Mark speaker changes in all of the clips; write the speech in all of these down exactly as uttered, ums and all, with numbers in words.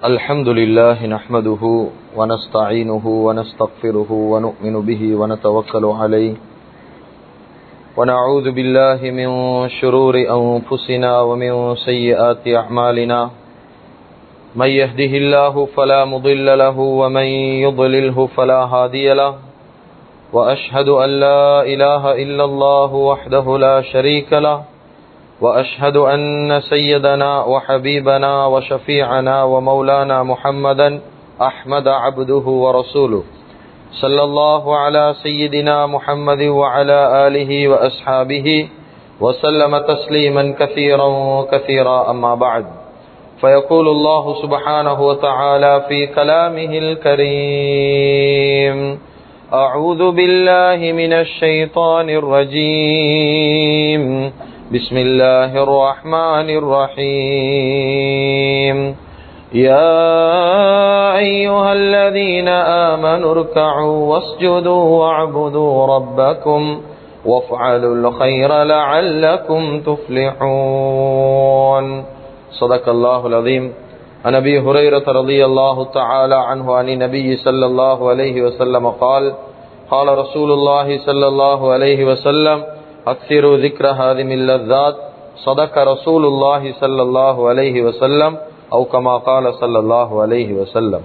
Speaker 1: الحمد لله نحمده ونستعينه ونستغفره ونؤمن به ونتوكل عليه ونعوذ بالله من شرور أنفسنا ومن سيئات أعمالنا من يهده الله فلا مضل له ومن يضلله فلا هادي له وأشهد أن لا إله إلا الله وحده لا شريك له وأشهد أن سيدنا وحبيبنا وشفيعنا ومولانا محمدا أحمد عبده ورسوله صلى الله على سيدنا محمد وعلى آله وأصحابه وسلم تسليما كثيرا كثيرا أما بعد فيقول الله سبحانه وتعالى في كلامه الكريم أعوذ بالله من الشيطان الرجيم بسم الله الرحمن الرحيم يا أيها الذين آمنوا اركعوا واسجدوا واعبدوا ربكم وافعلوا الخير لعلكم تفلحون صدق الله العظيم عن أبي هريرة رضي الله تعالى عنه عن النبي صلى الله عليه وسلم قال قال رسول الله صلى الله عليه وسلم أكثروا ذكر هذه اللذات صدق رسول الله صلى الله عليه وسلم أو كما قال صلى الله عليه وسلم.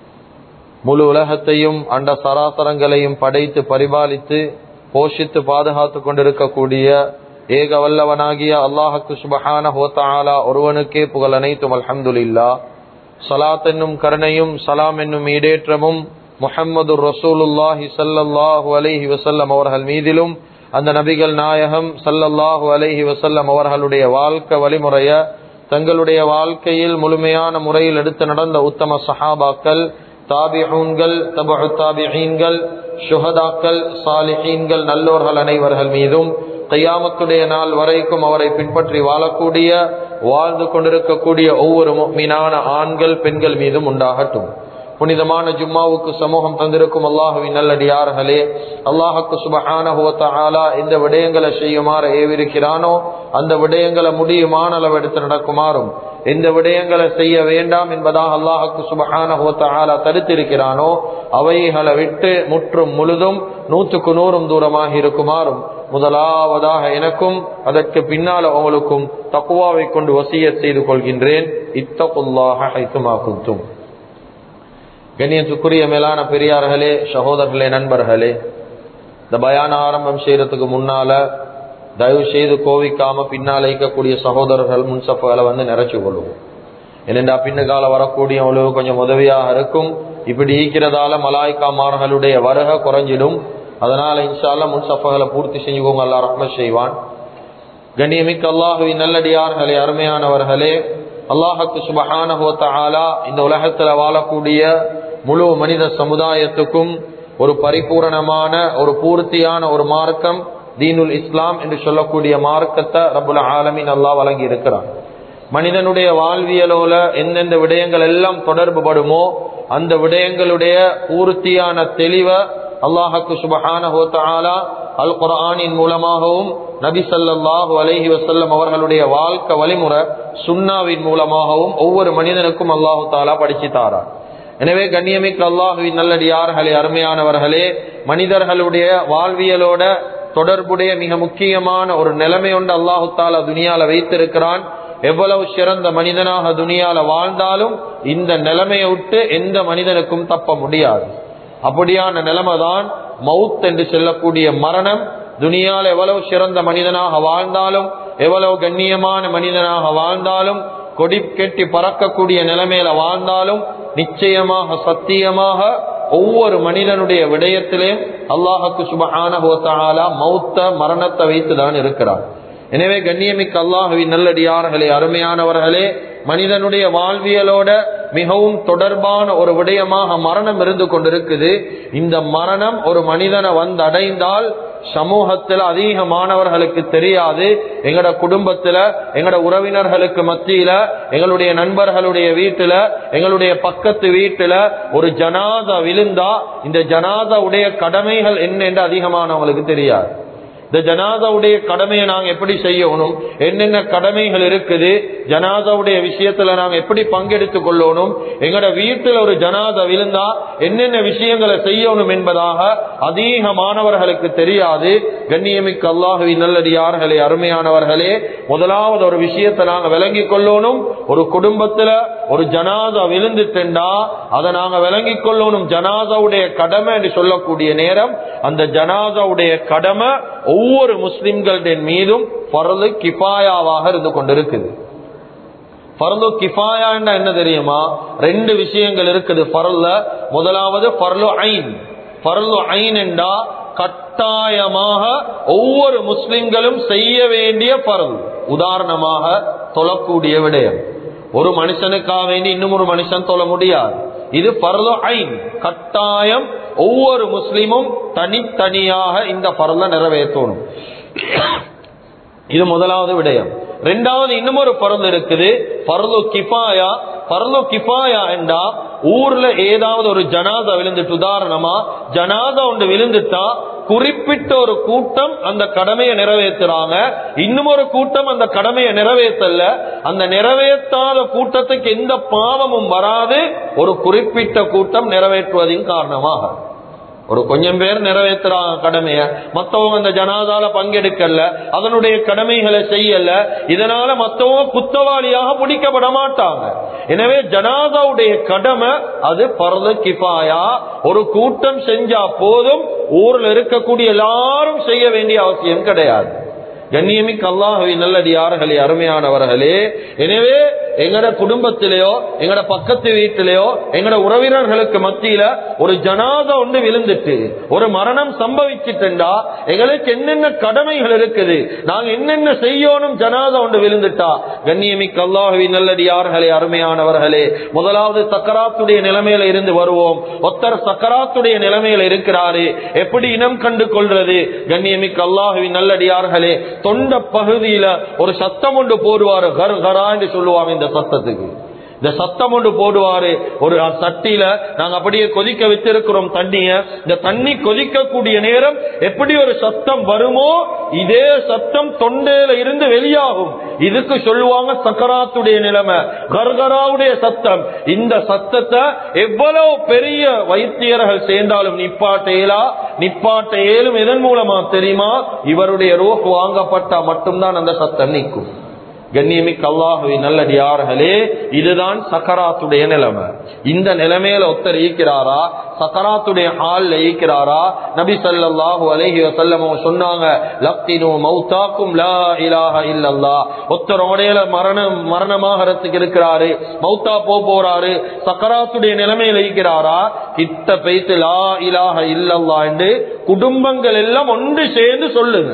Speaker 1: முழு உலகத்தையும் அண்ட சராசரங்களையும் படைத்து பரிபாலித்து போஷித்து பாதுகாத்து கொண்டிருக்கக்கூடிய ஏக வல்லவனாகிய அல்லாஹ்வுக்கு சுப்ஹானஹு வ தஆலா ஒருவனுக்கே புகழ் அனைத்தும். அல்ஹம்துலில்லாஹ். ஸலாத் என்னும் கருணையும் சலாம் என்னும் ஈடேற்றமும் முஹம்மதுர் ரசூலுல்லாஹி ஸல்லல்லாஹு அலைஹி வஸல்லம் அவர்கள் மீதிலும் அந்த நபிகள் நாயகம் ஸல்லல்லாஹு அலைஹி வஸல்லம் அவர்களுடைய வாழ்க்கை வழிமுறைய தங்களுடைய வாழ்க்கையில் முழுமையான முறையில் எடுத்து நடந்த உத்தம சஹாபாக்கள், தாபிஊன்கள், தபஉ தாபிஈன்கள், ஷுஹதாக்கள், சாலிஹீன்கள், நல்லோர்கள் அனைவர்கள் மீதும் கியாமத்துடைய நாள் வரைக்கும் அவரை பின்பற்றி வாழக்கூடிய வாழ்ந்து கொண்டிருக்கக்கூடிய ஒவ்வொரு முஃமினான ஆண்கள் பெண்கள் மீதும் உண்டாகட்டும். புனிதமான ஜும்மாவுக்கு சமூகம் தந்திருக்கும் அல்லாஹுவின் நல்லடியார்களே, அல்லாஹ்வுக்கு சுப்ஹானஹு வ தஆலா இந்த விடயங்களை செய்யுமாறு ஏவிருக்கிறானோ அந்த விடயங்களை முடியுமான அளவு எடுத்து நடக்குமாறும், எந்த விடயங்களை செய்ய வேண்டாம் என்பதாக அல்லாஹ்வுக்கு சுப்ஹானஹு வ தஆலா தடுத்திருக்கிறானோ அவைகளை விட்டு முற்றும் முழுதும் நூற்றுக்கு நூறும் தூரமாக இருக்குமாறும் முதலாவதாக எனக்கும் அதற்கு பின்னால் அவங்களுக்கும் தக்வாவை கொண்டு வசியத் செய்து கொள்கின்றேன். இத்தகுல்லாஹ ஹைதுமா குன்தும். கண்ணியத்துக்குரிய மேலான பெரியார்களே, சகோதரர்களே, நண்பர்களே, இந்த பயான ஆரம்பம் செய்யறதுக்கு முன்னால தயவு செய்து கோவிக்காம பின்னால் வைக்கக்கூடிய சகோதரர்கள் முன்சப்புகளை வந்து நிறைச்சு கொள்ளுவோம். என்னென்றா பின்னுக்கால வரக்கூடியவங்களுக்கு கொஞ்சம் உதவியாக இருக்கும். இப்படி ஈக்கிறதால மலாய்க்காமார்களுடைய வருகை குறைஞ்சிடும். அதனால இன்ஷால்லா முன்சப்புகளை பூர்த்தி செஞ்சுக்கோங்க. அல்லாஹ் ரஹ்மத் செய்வான். கண்ணியமிக்க அல்லாஹுவின் நல்லடியார்களே, அருமையானவர்களே, அல்லாஹ்வுக்கு சுப்ஹானஹு வ தஆலா இந்த உலகத்துல வாழக்கூடிய முழு மனித சமுதாயத்துக்கும் ஒரு பரிபூரணமான ஒரு பூர்த்தியான ஒரு மார்க்கம் தீனுல் இஸ்லாம் என்று சொல்லக்கூடிய மார்க்கத்தை ரப்புல் ஆலமீன் அல்லாஹ் வழங்கி இருக்கிறான். மனிதனுடைய வாழ்வியலோல எந்தெந்த விடயங்கள் எல்லாம் தொடர்பு படுமோ அந்த விடயங்களுடைய பூர்த்தியான தெளிவை அல்லாஹ்வுக்கு சுப்ஹானஹு வ தஆலா அல் குர்ஆனின் மூலமாகவும் நபி ஸல்லல்லாஹு அலைஹி வஸல்லம் அவர்களுடைய வாழ்க்கை வழிமுறை சுன்னாவின் மூலமாகவும் ஒவ்வொரு மனிதனுக்கும் அல்லாஹு தஆலா படிச்சு தாரார். எனவே கண்ணியமிக்க அல்லாஹுவின் நல்லடியார்களே, அருமையானவர்களே, மனிதர்களுடைய வாழ்வியலோட தொடர்புடைய மிக முக்கியமான ஒரு நிலைமை ஒன்று அல்லாஹு தஆலா துனியால வைத்திருக்கிறான். எவ்வளவு சிறந்த மனிதனாக துனியால வாழ்ந்தாலும் இந்த நிலைமையை விட்டு எந்த மனிதனுக்கும் தப்ப முடியாது. அப்படியான நிலைமை தான் மவுத் என்று சொல்லக்கூடிய மரணம். துனியால எவ்வளவு சிறந்த மனிதனாக வாழ்ந்தாலும் எவ்வளவு கண்ணியமான மனிதனாக வாழ்ந்தாலும் கொடி கெட்டி பறக்கக்கூடிய நிலைமையில வாழ்ந்தாலும் நிச்சயமாக சத்தியமாக ஒவ்வொரு மனிதனுடைய விடயத்திலே அல்லாஹ்வுக்கு சுப்ஹானஹு வ தஆலா மௌத்த மரணத்தை வைத்துதான் இருக்கிறார். எனவே கண்ணியமிக்க அல்லாஹுவின் நல்லடியார்களே, அருமையானவர்களே, மனிதனுடைய வாழ்வியலோட மிகவும் தொடர்பான ஒரு விடயமாக மரணம் இருந்து கொண்டிருக்குது. இந்த மரணம் ஒரு மனிதனை வந்து அடைந்தால் சமூகத்துல அதிகமானவர்களுக்கு தெரியாது. எங்கட குடும்பத்துல, எங்கட உறவினர்களுக்கு மத்தியில, எங்களுடைய நண்பர்களுடைய வீட்டுல, எங்களுடைய பக்கத்து வீட்டுல ஒரு ஜனாதா விழுந்தா இந்த ஜனாதா உடைய கடமைகள் என்ன என்று அதிகமானவங்களுக்கு தெரியாது. இந்த ஜனாதாவுடைய கடமையை நாங்க எப்படி செய்யணும், என்னென்ன கடமைகள் இருக்குது, ஜனாதாவுடைய விஷயத்துல நாங்க எப்படி பங்கெடுத்துக் கொள்ளணும், எங்கட வீட்டுல ஒரு ஜனாதா விழுந்தா என்னென்ன விஷயங்களை செய்யணும் என்பதாக அதிக மாணவர்களுக்கு தெரியாது. கண்ணியமிக்க அல்லாஹுவின் நல்லடியார்களே, அருமையானவர்களே, முதலாவது ஒரு விஷயத்தை நாங்க விளங்கிக் கொள்ளணும். ஒரு குடும்பத்துல ஒரு ஜனாதா விழுந்துட்டா அதை நாங்க விளங்கிக் கொள்ளணும். ஜனாதாவுடைய கடமை என்று சொல்லக்கூடிய நேரம் அந்த ஜனாதாவுடைய கடமை ஒவ்வொரு முஸ்லிம்களுடைய மீதும் ஃபர்து கிஃபாயாவாக இருந்து கொண்டிருக்குது. ஃபர்து கிஃபாயா என்ன தெரியுமா? ரெண்டு விஷயங்கள் இருக்குது ஃபர்ல. முதலாவது ஃபர்லு ஐன். ஃபர்லு ஐன் என்றா கட்டாயமாக ஒவ்வொரு முஸ்லிம்களும் செய்ய வேண்டிய ஃபர்து. உதாரணமாக தொழக்கூடிய விடயம். ஒரு மனுஷனுக்காக வேண்டி இன்னும் ஒரு மனுஷன் தொழ முடியாது. இது ஃபர்லு ஐன், கட்டாயம் ஒவ்வொரு முஸ்லிமும் தனித்தனியாக இந்த ஃபர்ல நிறைவேற்றணும். இது முதலாவது விடயம். ரெண்டாவது இன்னும் ஒரு ஃபர்ல் இருக்குது, ஃபர்லு கிஃபாயா. ஃபர்லு கிஃபாயா என்றா ஊர்ல ஏதாவது ஒரு ஜனாதா விழுந்துட்டு, உதாரணமா ஜனாதா ஒன்று விழுந்துட்டா குறிப்பிட்ட ஒரு கூட்டம் அந்த கடமையை நிறைவேற்றுறாங்க, இன்னும் ஒரு கூட்டம் அந்த கடமையை நிறைவேற்றல. அந்த நிறைவேற்றாத கூட்டத்துக்கு எந்த பாவமும் வராது, ஒரு குறிப்பிட்ட கூட்டம் நிறைவேற்றுவதின் காரணமாக. ஒரு கொஞ்சம் பேர் நிறைவேற்றுறாங்க கடமைய, மத்தவங்க அந்த ஜனாதால பங்கெடுக்கல, அதனுடைய கடமைகளை செய்யல, இதனால மத்தவங்க குத்தவாளியாக பிடிக்கப்பட மாட்டாங்க. எனவே ஜனாதாவுடைய கடமை அது ஃபர்து கிஃபாயா. ஒரு கூட்டம் செஞ்சா போதும், ஊர்ல இருக்கக்கூடிய எல்லாரும் செய்ய வேண்டிய அவசியம் கிடையாது. கண்ணியமிக்க அல்லாஹ்வின் நல்லடியார்களே, அருமையானவர்களே, எனவே எங்கட குடும்பத்திலேயோ எங்கட பக்கத்து வீட்டிலேயோ எங்கட உறவினர்களுக்கு மத்தியில ஒரு ஜனாதா ஒன்று விழுந்துட்டு ஒரு மரணம் சம்பவிச்சுட்டா எங்களுக்கு என்னென்ன கடமைகள் இருக்குது, நாங்க என்னென்ன செய்யணும் ஜனாதா ஒன்று விழுந்துட்டா. கண்ணியமிக்க அல்லாஹ்வின் நல்லடியார்களே, அருமையானவர்களே, முதலாவது சக்கராத்துடைய நிலைமையில இருந்து வருவோம். ஒருத்தர் சக்கராத்துடைய நிலைமையில இருக்கிறாரு, எப்படி இனம் கண்டு கொள்றது? கண்ணியமிக்க அல்லாஹ்வின் நல்லடியார்களே, தொண்ட பகுதியில ஒரு சத்தம் ஒன்று போடுவாரு, கர் கரா என்று சொல்லுவாங்க. இந்த சத்தத்துக்கு இந்த சத்தம் ஒன்று போடுவாரு. ஒரு சட்டியில நாங்க அப்படியே கொதிக்க வச்சிருக்கிறோம் தண்ணிய, இந்த தண்ணி கொதிக்கக்கூடிய நேரம் எப்படி ஒரு சத்தம் வருமோ இதே சத்தம் தொண்டையில இருந்து வெளியாகும். இதுக்கு சொல்லுவாங்க சக்கராத்துடைய நிலைமை, கர்கராவுடைய சத்தம். இந்த சத்தத்தை எவ்வளவு பெரிய வைத்தியர்கள் சேர்ந்தாலும் நிப்பாட்டையிலா நிப்பாட்ட ஏலும். எதன் மூலமா தெரியுமா? இவருடைய ரூஹ் வாங்கப்பட்டா மட்டும்தான் அந்த சத்தம் நிற்கும். கண்ணியமிக்க அல்லாஹ்வின் நல்லடியார்களே, இதுதான் சக்கராத்துடைய நிலைமை. இந்த நிலைமையில ஒருத்தர் ஈக்கிறாரா, சக்கராத்துடைய ஹால்ல ஈக்கிறாரா? நபி ஸல்லல்லாஹு அலைஹி வஸல்லம் சொன்னாங்க, லக்தினு மௌதாக்கும் லா இலாஹ இல்லல்லாஹ். ஒருத்தர் உடையில மரணம் மரணமாகறதுக்கு இருக்கிறாரு, மௌத்தா போ போறாரு, சக்கராத்துடைய நிலைமையில ஈக்கிறாரா, கிட்ட பேசி லா இலாஹ இல்லல்லாஹ் என்று குடும்பங்கள் எல்லாம் ஒன்று சேர்ந்து சொல்லுங்க.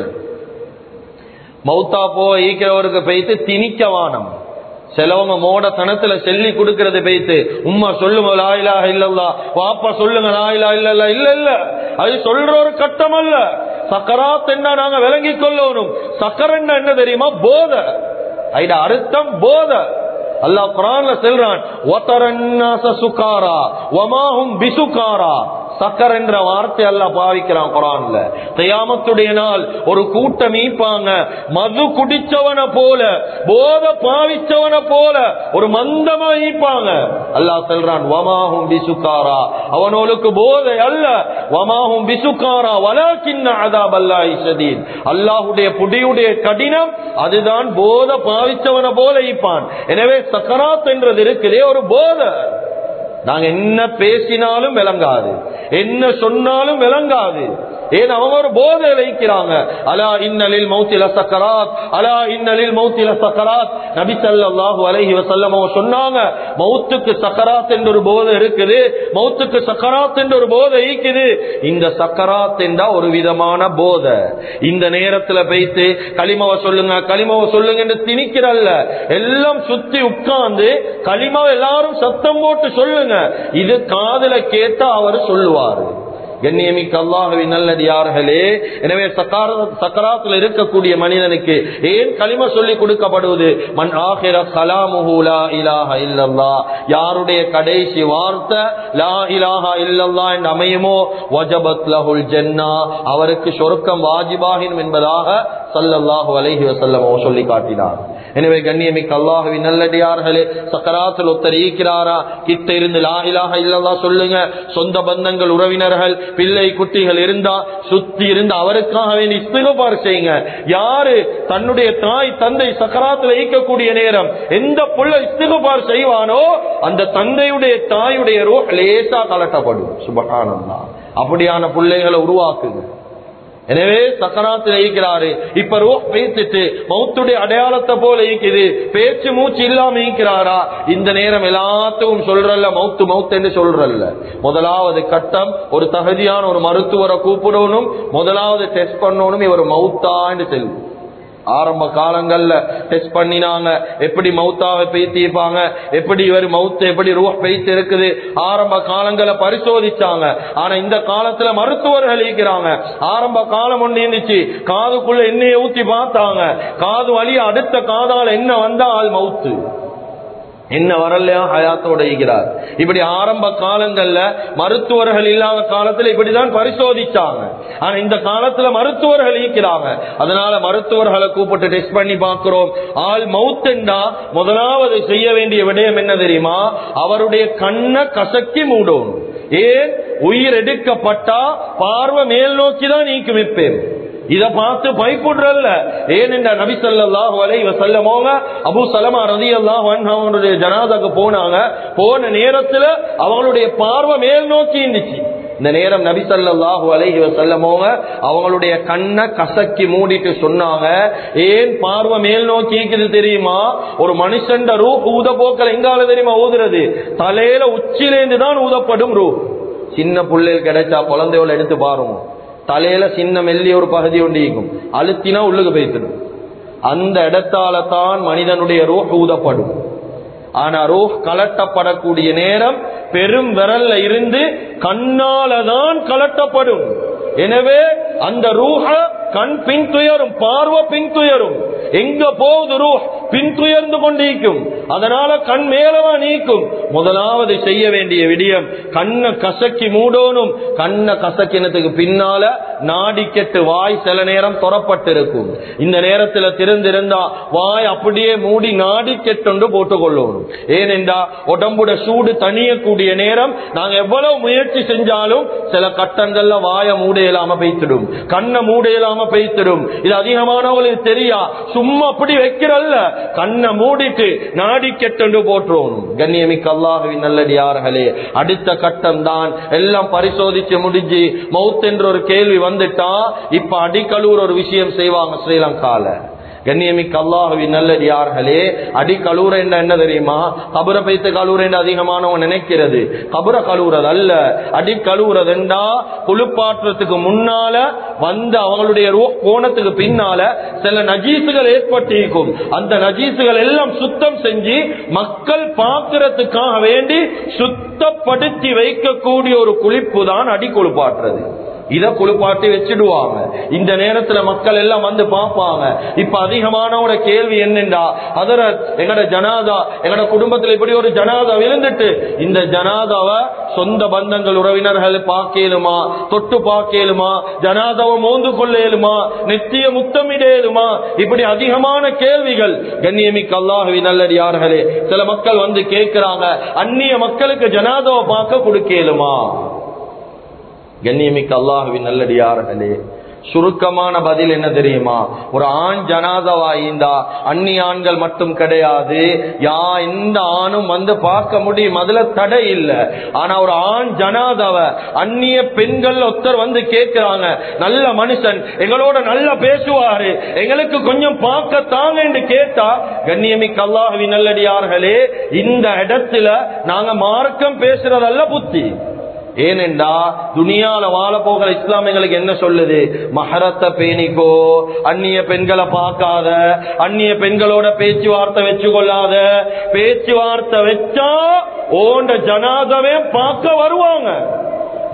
Speaker 1: மௌத்தா போ ஈக்கிறவருக்கு பேய்த்து திணிக்கவானம். சிலவங்க மோட தனத்துல சொல்லி கொடுக்கறது பேய்த்து, உம்மா சொல்லுங்க லா இலாஹ இல்லல்லாஹ், வாப்பா சொல்லுங்க லா இலாஹ இல்லல்லாஹ். இல்ல இல்ல, அது சொல்ற ஒரு கட்டம் அல்ல. சக்கராத் என்ன நாங்க விளங்கிக் கொள்ளணும். சக்கர என்ன தெரியுமா? போத. ஐட அர்த்தம் போத. அல்லாஹ் குர்ஆன்ல சொல்றான், வதரன்னாஸ சுகாரா வமாஹும் பிசுகாரா. சக்கர் என்ற வார்த்தை அல்லாஹ் பாவிக்கிறான் குர்ஆன்ல. கியாமத்துடைய நாள் ஒரு கூட்டம் ஈப்பாங்க, மது குடிச்சவன போல, போத பாவிச்சவன போல ஒரு மந்தமா ஈப்பாங்க. அல்லாஹ் சொல்றான், வமாஹும் பிசுகாரா, அவனோளுக்கு போதை அல்ல, வமாஹும் பிசுகாரா வலாக்கின்ன அஸாபல்லாஹி ஷதீத். அல்லாஹ்வுடைய புடியுடைய கடினம் அதுதான் போத பாவிச்சவன போல ஈப்பான். எனவே சக்கராத் என்றது இருக்குதே ஒரு போதை. நாங்க என்ன பேசினாலும் விளங்காது, என்ன சொன்னாலும் விளங்காது. ஏன் அவங்க ஒரு போதை வைக்கிறாங்க. அலா இன்னலில் மௌத்தில சக்கராத், அலா இன்னலில் மௌத்தில சக்கராத். நபி ஸல்லல்லாஹு அலைஹி வஸல்லம் சொன்னாங்க, மௌத்துக்கு சக்கராத் என்ற ஒரு போதை இருக்குது, மௌத்துக்கு சக்கராத் என்ற ஒரு போதை இருக்குது. இந்த சக்கராத் என்றா ஒரு விதமான போதை. இந்த நேரத்துல போய்த்து களிமாவை சொல்லுங்க களிமாவை சொல்லுங்க என்று திணிக்கிறல்ல, எல்லாம் சுத்தி உட்கார்ந்து களிமாவை எல்லாரும் சத்தம் போட்டு சொல்லுங்க. இது காதுல கேட்டா அவர் சொல்லுவாரு. கண்ணியமிக்க அல்லாஹ்வின் நல்லடியார்களே, எனவே சக்கராத்தில் இருக்கக்கூடிய மனிதனுக்கு ஏன் கலிமா சொல்லி கொடுக்கப்படுவது? மன் ஆகிர கலாமுஹு லா இலாஹ இல்லல்லாஹ், யாருடைய கடைசி வார்த்தை லா இலாஹா இல்லல்லாஹ் என்று அமையுமோ வஜபத் லஹுல் ஜன்னah, அவருக்கு சொர்க்கம் வாஜிபாகின் என்பதாக ஸல்லல்லாஹு அலைஹி வஸல்லம் சொல்லி காட்டினார். எனவே கண்ணியமிக்க அல்லாஹ்வின் நல்லடியார்களே, சக்கராத்தில் ஒருத்தர் ஈக்கிறாரா, கிட்ட இருந்து லா இலாஹ இல்லல்லாஹ் சொல்லுங்க. சொந்த பந்தங்கள், உறவினர்கள், பிள்ளை குட்டிகள் இருந்தா சுத்தி இருந்து அவருக்காக வேண்டி இஸ்திக்பார் செய்யுங்க. யாரு தன்னுடைய தாய் தந்தை சக்கராத்தில் ஈக்கக்கூடிய நேரம் எந்த புள்ள இஸ்திக்பார் செய்வானோ அந்த தந்தையுடைய தாயுடைய ரூஹ் லேசா கலட்டப்படும். சுப்ஹானல்லாஹ். அப்படியான பிள்ளைகளை உருவாக்குங்க. எனவே சக்கராத்தில் ஈக்கிறாரு, இப்ப ரூஹ் பேசிட்டு மௌத்துடைய அடையாளத்தை போல ஈக்குது, பேச்சு மூச்சு இல்லாம ஈக்கிறாரா, இந்த நேரம் எல்லாத்துக்கும் சொல்றல்ல மௌத்து மௌத்து என்று சொல்றல்ல. முதலாவது கட்டம் ஒரு தகுதியான ஒரு மருத்துவரை கூப்பிடணும், முதலாவது டெஸ்ட் பண்ணணும் இவர் மௌத்தா என்று செல்லும். ஆரம்ப காலங்கள்ல டெஸ்ட் பண்ணினாங்க, எப்படி மௌத்தாவை பேசிப்பாங்க, எப்படி இவர் மௌத்து எப்படி ரூஹ் பேசி இருக்குது, ஆரம்ப காலங்களை பரிசோதிச்சாங்க. ஆனா இந்த காலத்துல மருத்துவர்கள் இருக்கிறாங்க. ஆரம்ப காலம் ஒண்ணு இருந்துச்சு, காதுக்குள்ள எண்ணெயை ஊத்தி பார்த்தாங்க, காது வழி அடுத்த காதால என்ன வந்தா ஆள் மௌத்து, என்ன வரலையா ஹயாத்தோட இருக்கிறார். இப்படி ஆரம்ப காலங்கள்ல மருத்துவர்கள் இல்லாத காலத்துல இப்படிதான் பரிசோதிச்சாங்க. ஆனா இந்த காலத்துல மருத்துவர்கள் இருக்கிறாங்க. அதனால மருத்துவர்களை கூப்பிட்டு டெஸ்ட் பண்ணி பார்க்கிறோம். ஆள் மவுத்தெண்டா முதலாவது செய்ய வேண்டிய விடயம் என்ன தெரியுமா? அவருடைய கண்ணை கசக்கி மூடும். ஏன்? உயிர் எடுக்கப்பட்டா பார்வை மேல் நோக்கிதான் நீக்கும். வைப்பேன் இத பார்த்து பயப்படுறல்ல. ஏனென்ற நபி ஸல்லல்லாஹு அலைஹி வஸல்லம் அபூ ஸலமா ரலியல்லாஹு அன்ஹு அவங்களுடைய ஜனாதாக்கு போனாங்க. போன நேரத்துல அவங்களுடைய பார்வை மேல் நோக்கி இருந்துச்சு. இந்த நேரம் நபி ஸல்லல்லாஹு அலைஹி வஸல்லம் அவங்களுடைய கண்ணை கசக்கி மூடிட்டு சொன்னாங்க, ஏன் பார்வை மேல் நோக்கி இருக்குது தெரியுமா? ஒரு மனுஷன் ரூஹ் ஊத போக்கல எங்கால தெரியுமா ஊதுறது? தலையில உச்சிலேந்து தான் ஊதப்படும் ரூஹ். சின்ன புள்ளைகள் கிடைச்சா குழந்தையோட எடுத்து பாருங்க, தலையில சின்ன மெல்லிய ஒரு பகுதி ஒன்று இருக்கும், அழுத்தினா உள்ளுக்கு போய்த்திடும். அந்த இடத்தால தான் மனிதனுடைய ரூஹ் ஊதப்படும். ஆனா ரூஹ் கலட்டப்படக்கூடிய நேரம் பெரும் விரல்ல இருந்து கண்ணாலதான் கலட்டப்படும். எனவே அந்த ரூஹ கண் பின் துயரும், பார்வை பின் துயரும். எங்க போகுது ரூஹ் பின் துயர்ந்து கொண்டிருக்கும். அதனால கண் மேலவா நீக்கும். முதலாவது செய்ய வேண்டிய விடயம் கண்ணை கசக்கி மூடணும். கண்ணை கசக்கினத்துக்கு பின்னால நாடிக்கெட்டு வாய் சில நேரம் துறப்பட்டிருக்கும். இந்த நேரத்துல திறந்திருந்தா வாய் அப்படியே மூடி நாடிக்கெட்டு போட்டுக் கொள்ளணும். ஏனென்றா உடம்புட சூடு தணியக்கூடிய நேரம் நாங்க எவ்வளவு முயற்சி செஞ்சாலும் சில கட்டங்கள்ல வாய மூட இயலாம பெய்த்திடும், கண்ணை மூட இயலாம பெய்த்திடும். இது அதிகமானவங்களுக்கு தெரியா, சும்மா அப்படி வைக்கிறல்ல, கண்ணை மூடிட்டு நாடி கெட்டு போட்டுரும். கண்ணியமிக்க அல்லாஹ்வின் நல்லடியார்களே, அடுத்த கட்டம் தான் எல்லாம் பரிசோதிச்சு முடிஞ்சு மவுத் என்ற ஒரு கேள்வி வந்துட்டா இப்ப அடிக்கலூர் ஒரு விஷயம் செய்வாங்க ஸ்ரீலங்கால. கண்ணியமிக்க அல்லாஹ்வின் நல்லடியார்களே, அடி கலூர என்ன தெரியுமா? கபர பைத்த கலூர அதிகமானவன் நினைக்கிறது. கபர கலூரது அல்ல, அடி கலூரதுண்டா குளிப்பாற்றத்துக்கு முன்னால வந்து அவங்களுடைய ரூஹ் போனத்துக்கு பின்னால சில நஜீசுகள் ஏற்பட்டிருக்கும். அந்த நஜீசுகள் எல்லாம் சுத்தம் செஞ்சு மக்கள் பார்க்கிறதுக்காக வேண்டி சுத்தப்படுத்தி வைக்கக்கூடிய ஒரு குளிப்பு தான் அடி குளிப்பாற்றுறது. இத குளிப்பாட்டி வச்சிடுவாங்க. இந்த நேரத்துல மக்கள் எல்லாம் வந்து பார்ப்பாங்க. இப்ப அதிகமானோட கேள்வி என்னண்டா, ஹதரத் எங்கட ஜனாதா எங்கட குடும்பத்துல இப்படி ஒரு ஜனாதா விழுந்துட்டு இந்த ஜனாதாவை சொந்த பந்தங்கள் உறவினர்கள் பார்க்கலுமா, தொட்டு பார்க்கலுமா, ஜனாதாவை மோந்து கொள்ளலுமா, நித்திய முத்தமிடலுமா, இப்படி அதிகமான கேள்விகள். கண்ணியமிக்க அல்லாஹ்வின் நல்லடியார்களே, சில மக்கள் வந்து கேட்கிறாங்க, அந்நிய மக்களுக்கு ஜனாதாவை பார்க்க கொடுக்கலுமா? கண்ணியமிக்க அல்லாஹ்வின் நல்லடியார்களே, சுருக்கமான பதில் என்ன தெரியுமா? ஒரு ஆண் ஜனாதாவாயிந்தா அந்நிய ஆண்கள் மட்டும் கிடையாது, யா எந்த ஆணும் வந்து பார்க்க முடியும், அதுல தடை இல்லை. ஆனா ஒரு ஆண் ஜனாதாவை அந்நிய பெண்கள் ஒருத்தர் வந்து கேட்கிறாங்க, நல்ல மனுஷன் எங்களோட நல்லா பேசுவாரு, எங்களுக்கு கொஞ்சம் பார்க்கத்தாங்க என்று கேட்டா, கண்ணியமிக்க அல்லாஹ்வின் நல்லடியார்களே, இந்த இடத்துல நாங்க மார்க்கம் பேசுறதல்ல புத்தி. ஏனென்றா துனியால வாழ போகிற இஸ்லாம் எங்களுக்கு என்ன சொல்லுது? மஹரத்தை பேணிக்கோ, அந்நிய பெண்களை பார்க்காத, அந்நிய பெண்களோட பேச்சுவார்த்தை வச்சு கொள்ளாத. பேச்சுவார்த்தை வச்சா ஓண்ட ஜனாதாவே பார்க்க வருவாங்க.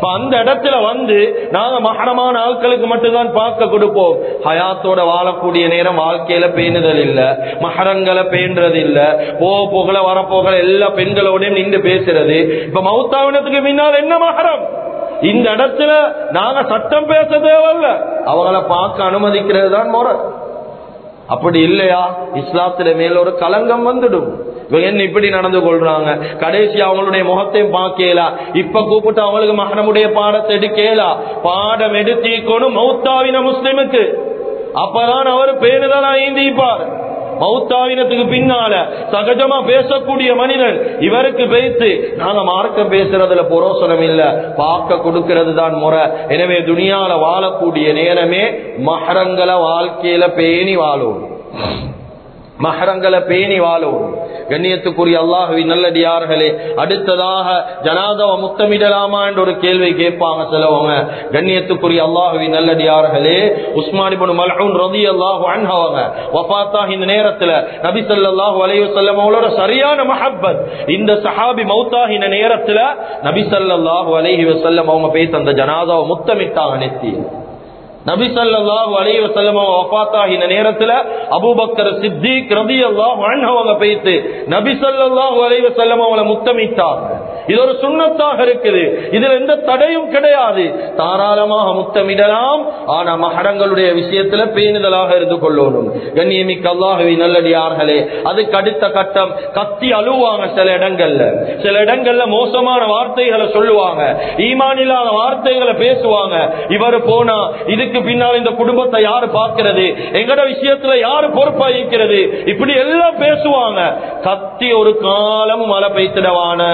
Speaker 1: அந்த இடத்துல வந்து நாங்க மஹரமான ஆட்களுக்கு மட்டும்தான் பார்க்க கொடுப்போம். ஹயாத்தோட வாழக்கூடிய நேரம் வாழ்க்கையில பேணுதல் இல்ல, மஹரங்களை பேணுறது இல்ல, போக போகல வரப்போகல எல்லா பெண்களோடையும் நின்று பேசுறது. இப்ப மௌத்தாவினத்துக்கு பின்னால் என்ன மஹரம்? இந்த இடத்துல நாங்க சட்டம் பேச தேவையில்ல, அவங்கள பார்க்க அனுமதிக்கிறது தான் முறை. அப்படி இல்லையா இஸ்லாத்துல மேல ஒரு கலங்கம் வந்துடும். இவங்க என்ன இப்படி நடந்து கொள்றாங்க, கடைசி அவங்களுடைய முகத்தையும் பார்க்கலா, இப்ப கூப்பிட்டு அவங்களுக்கு மஹரமுடைய பாடத்தை எடுக்கலா, பாடம் எடுத்திக்கணும் மௌத்தாவின முஸ்லிமுக்கு. அப்பதான் அவர் பேருதான் ஈந்திப்பார். மௌத்தாவினத்துக்கு பின்னால சகஜமா பேசக்கூடிய மனிதன் இவருக்கு பேசி நாங்க மார்க்க பேசுறதுல புரோசனம் இல்ல, பார்க்க கொடுக்கிறது தான் முறை. எனவே துனியால வாழக்கூடிய நேரமே மஹரங்களை வாழ்க்கையில பேணி வாழும், மஹரங்களை பேணி வாழும். கண்ணியத்துக்குரிய அல்லாஹ்வின் நல்லடியார்களே, அடுத்ததாக ஜனாதாவை முத்தமிடலாமா என்ற ஒரு கேள்வி கேட்பாங்க சிலவங்க. கண்ணியத்துக்குரிய அல்லாஹ்வின் நல்லடியார்களே, உஸ்மான் இப்னு மல்ஊன் ரலியல்லாஹு அன்ஹு அவங்க வஃபாத்தாக இந்த நேரத்துல நபி ஸல்லல்லாஹு அலைஹி வஸல்லம் அவங்களோட சரியான மஹப்பத். இந்த சஹாபி மௌத்தாக இந்த நேரத்துல நபி ஸல்லல்லாஹு அலைஹி வஸல்லம் அவங்க போய் அந்த ஜனாதாவை முத்தமிட்டாங்க நெத்தி. நபி ஸல்லல்லாஹு அலைஹி வஸல்லம் வஃபாத்தாகி இந்த நேரத்துல அபூபக்கர் சித்திக் ரலியல்லாஹு அன்ஹு அவங்க போயிட்டு நபி ஸல்லல்லாஹு அலைஹி வஸல்லம் அவங்கள முத்தமிட்டாங்க. இது ஒரு சுன்னத்தாக இருக்குது, இதுல எந்த தடையும் கிடையாது, தாராளமாக முத்தமிடலாம். ஆனா மஹரங்களுடைய விஷயத்துல பேணுதலாக இருந்து கொள்ளணும். கண்ணியமிக்க அல்லாஹ்வின் நல்லடியார்களே, அதுக்கு அடுத்த கட்டம் கத்தி அழுவாங்க. சில இடங்கள்ல சில இடங்கள்ல மோசமான வார்த்தைகளை சொல்லுவாங்க, ஈமான் இல்லாத வார்த்தைகளை பேசுவாங்க. இவர் போனா இதுக்கு பின்னால் இந்த குடும்பத்தை யாரு பார்க்கிறது, எங்கட விஷயத்துல யாரு பொறுப்பா இருக்கிறது, இப்படி எல்லாம் பேசுவாங்க. கத்தி ஒரு காலம் மழை பெய்த்திடவான.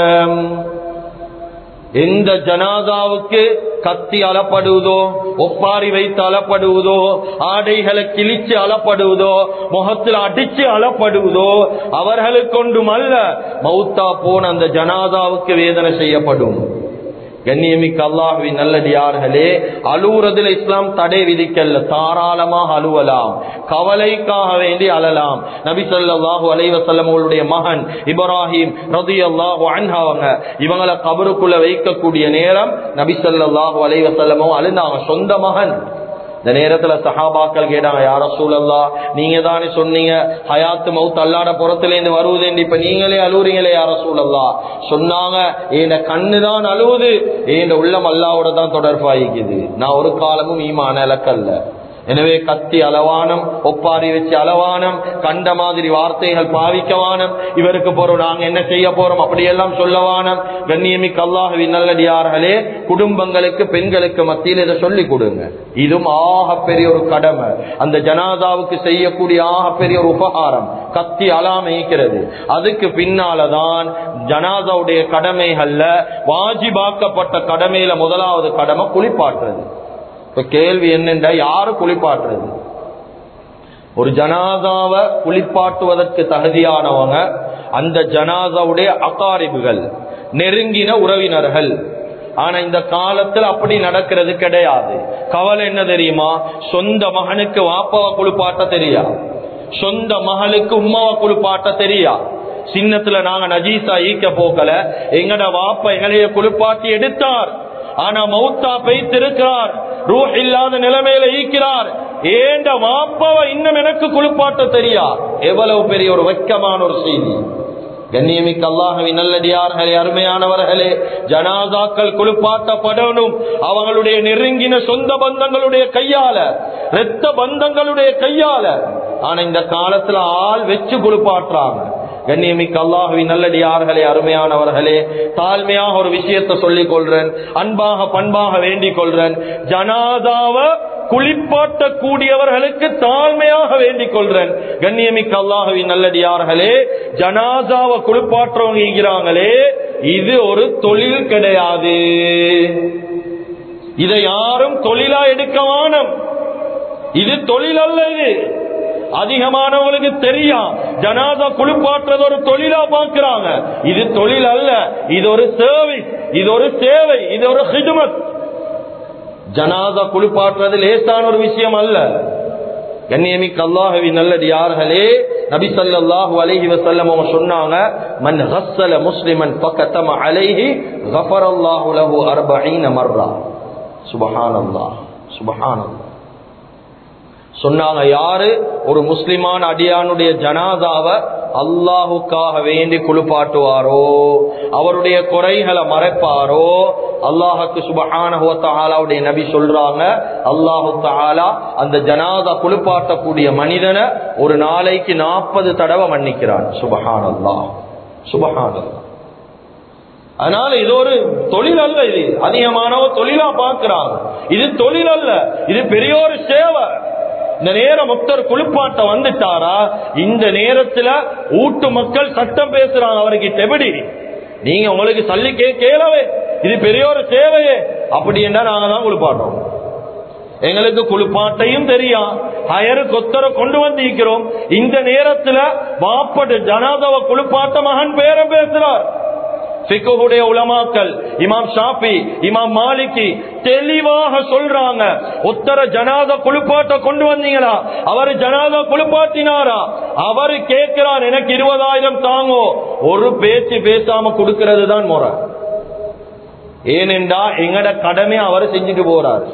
Speaker 1: எந்த ஜனாதாவுக்கு கத்தி அலப்படுவதோ, ஒப்பாரி வைத்து அலப்படுவதோ, ஆடைகளை கிழிச்சு அலப்படுவதோ, முகத்தில் அடிச்சு அலப்படுவதோ அவர்களுக்கு கொண்டும் அல்ல, மௌத்தா போன அந்த ஜனாதாவுக்கு வேதனை செய்யப்படும். கண்ணியமிக்க அல்லாஹ்வின் நல்லடியார்களே, அழுவுறதுல இஸ்லாம் தடை விதிக்கல்ல, தாராளமாக அழுவலாம், கவலைக்காக வேண்டி அழலாம். நபி ஸல்லல்லாஹு அலைஹி வஸல்லம் அவர்களுடைய மகன் இப்ராஹிம் ரலியல்லாஹு அன்ஹு அவங்க இவங்களை கபருக்குள்ள வைக்கக்கூடிய நேரம் நபி ஸல்லல்லாஹு அலைஹி வஸல்லம் அழுந்தாங்க, சொந்த மகன். இந்த நேரத்துல சஹாபாக்கள் கேட்டாங்க, யா ரசூலல்லாஹ், நீங்க தானே சொன்னீங்க ஹயாத்து மவுத் அல்லாஹ்ட புறத்துல இருந்து வருவது, இப்ப நீங்களே அழுவுறீங்களே யா ரசூலல்லாஹ். சொன்னாங்க, ஏன் கண்ணுதான் அழுவுது, ஏன் உள்ளம் அல்லாஹ்வோட தான் தொடர்பாயிக்குது, நான் ஒரு காலமும் ஈமான இலக்கல்ல. எனவே கத்தி அளவானம், ஒப்பாரி வச்சு அளவானம், கண்ட மாதிரி வார்த்தைகள் பாவிக்கவானம், இவருக்கு போறோம் நாங்க என்ன செய்ய போறோம் அப்படியெல்லாம் சொல்லவானம். கண்ணியமிக்க அல்லாஹ்வின் நல்லடியார்களே, குடும்பங்களுக்கு பெண்களுக்கு மத்தியில் இதை சொல்லி கொடுங்க. இதுவும் ஆக பெரிய ஒரு கடமை, அந்த ஜனாதாவுக்கு செய்யக்கூடிய ஆக பெரிய ஒரு உபகாரம், கத்தி அலாமைக்கிறது. அதுக்கு பின்னாலதான் ஜனாதாவுடைய கடமைகள்ல வாஜிபாக்கப்பட்ட கடமையில முதலாவது கடமை குளிப்பாட்டுறது. இப்ப கேள்வி என்னென்றா, யாரு குளிப்பாட்டுறது? ஒரு ஜனாதாவை குளிப்பாட்டுவதற்கு தகுதியானவங்க அந்த ஜனாதாவுடைய அகாரிபுகள், நெருங்கின உறவினர்கள். ஆனா இந்த காலத்துல அப்படி நடக்கிறது கிடையாது. கவலை என்ன தெரியுமா, சொந்த மகனுக்கு வாப்பாவை குளிப்பாட்ட தெரியா, சொந்த மகளுக்கு உம்மாவை குளிப்பாட்ட தெரியா. சின்னத்துல நாங்க நஜீசா ஈக்க போக்கல, எங்கட வாப்பா எங்களைய குளிப்பாட்டி எடுத்தார், ஆனா மௌத்தா பெய்திருக்கிறார், ரூஹ் இல்லாத நிலைமையில ஈக்கிறார், ஏண்ட வாப்பாவை இன்னும் எனக்கு குளிப்பாட்ட தெரியா. எவ்வளவு பெரிய ஒரு வெட்கமான ஒரு செய்தி. கண்ணியமிக்க அல்லாஹ்வின் நல்லடியார்களே, அருமையானவர்களே, ஜனாதாக்கள் குளிப்பாட்டப்படணும் அவங்களுடைய நெருங்கின சொந்த பந்தங்களுடைய கையால, இரத்த பந்தங்களுடைய கையால. ஆனா இந்த காலத்துல ஆள் வச்சு குளிப்பாட்டுறாங்க. கண்ணியமிக்க அல்லாஹ்வின் நல்லடியார்களே, அருமையானவர்களே, தாழ்மையாக ஒரு விஷயத்தை சொல்லிக் கொள்றேன், அன்பாக பண்பாக வேண்டிக் கொள்றேன். ஜனாதாவை குளிப்பாட்டக்கூடியவர்களுக்கு தாழ்மையாக வேண்டிக் கொள்றேன். கண்ணியமிக்க அல்லாஹ்வின் நல்லடியார்களே, ஜனாதாவை குளிப்பாற்றவங்க இருக்கிறாங்களே, இது ஒரு தொழில் கிடையாது. இதை யாரும் தொழிலா எடுக்க வேணும். இது தொழில் அல்ல. இது அதிகமானவங்களுக்கு தெரியும், ஜனாதா குளிப்பாற்றுறது ஒரு தொழிலா பார்க்கிறாங்க. இது தொழில் அல்ல, இது ஒரு சர்வீஸ், இது ஒரு சேவை, இது ஒரு ஹிதுமத். ஜனாதா குளிப்பாற்றுறது லேசான ஒரு விஷயம் அல்ல. கண்ணியமிக்க அல்லாஹ்வின் நல்லடியார்களே, நபி ஸல்லல்லாஹு அலைஹி வஸல்லம் அவங்க சொன்னாங்க, மன் கஸ்ஸல முஸ்லிமன் ஃபகதம அலைஹி கஃபரல்லாஹு லஹு அர்பஈன மர்ரா. சுப்ஹானல்லாஹ் சுப்ஹானல்லாஹ். சொன்னாங்க, யாரு ஒரு முஸ்லிமான அடியானுடைய ஜனாதாவை அல்லாஹுக்காக வேண்டி குளிப்பாட்டுவாரோ, அவருடைய குறைகளை மறைப்பாரோ, அல்லாஹுக்கு சுப்ஹானஹு வ தஆலாவுடைய நபி சொல்றாங்க, அல்லாஹு தஆலா அந்த ஜனாதா குளிப்பாட்டக்கூடிய மனிதனை ஒரு நாளைக்கு நாற்பது தடவை மன்னிக்கிறான். சுப்ஹானல்லாஹ் சுப்ஹானல்லாஹ். அதனால இது ஒரு தொழில் அல்ல, இது அதிகமானவ தொழிலா பார்க்கிறாங்க. இது தொழில் அல்ல, இது பெரிய ஒரு சேவை. இந்த நேரம் முக்தர் குளிப்பாட்ட வந்துட்டாரா, இந்த நேரத்துல ஊட்டு மக்கள் சட்டம் பேசுறாங்க அவருக்கு எப்படி, நீங்க உங்களுக்கு சல்லி கேளவே, இது பெரிய ஒரு சேவையே. அப்படி என்ன நாங்க தான் குளிப்பாட்டோம், எங்களுக்கு குளிப்பாட்டையும் தெரியும், ஹயரு கொத்தரை கொண்டு வந்து இருக்கிறோம். இந்த நேரத்துல வாப்பட்டு ஜனாதாவை குளிப்பாட்ட மகன் பேரம் பேசுறார். ஃபிக்ஹுடைய உலமாக்கள் இமாம் ஷாஃபி, இமாம் மாலிகி தெளிவாக சொல்றாங்க, உத்தர ஜனாதா குளிப்பாட்ட கொண்டு வந்தீங்களா, அவரு ஜனாதா குளிப்பாட்டினாரா, அவரு கேட்கிறார் எனக்கு இருபதாயிரம் தாங்கோ, ஒரு பேச்சு பேசாம கொடுக்கிறது தான் முறை. ஏனென்றா எங்கட கடமை அவர் செஞ்சுட்டு போறாரு.